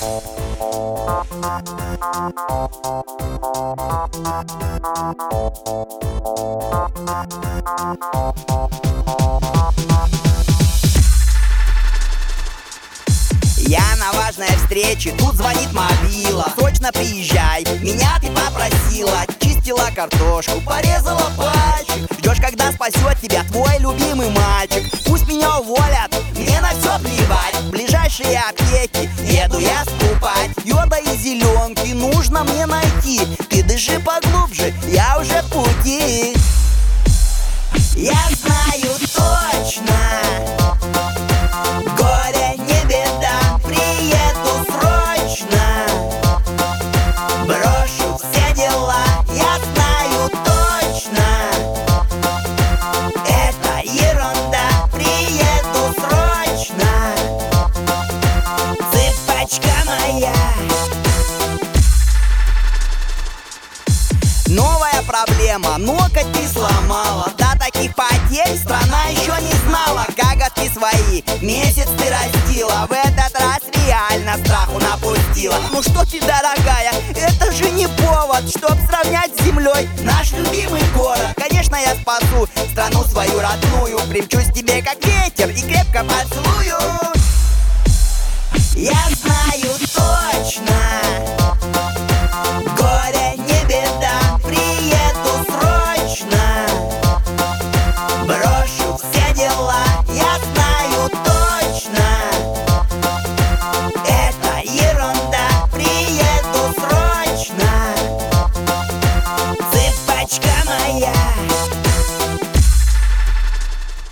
Я на важной встрече, тут звонит мобила. Срочно приезжай, меня ты попросила. Чистила картошку, порезала пальчик. Ждешь, когда спасет тебя твой любимый мальчик. Пусть меня уволят, мне на все плевать. В ближайшие аптеки еду я скупать. Йода и зеленки нужно мне найти. Ты дыши поглубже, я уже в пути. Я знаю точно, горе не беда, приеду срочно. Брошу все дела, я знаю точно. Это ерунда, приеду срочно. Цыпочка моя. Новая проблема, ноготь ты сломала. До таких потерь страна еще не знала. Коготки свои месяц ты растила. В этот раз реально страху напустила. Ну что ты, дорогая, это же не повод, чтоб сравнять с землей наш любимый город. Конечно, я спасу страну свою родную. Примчусь тебе как ветер и крепко поцелую. Я знаю точно,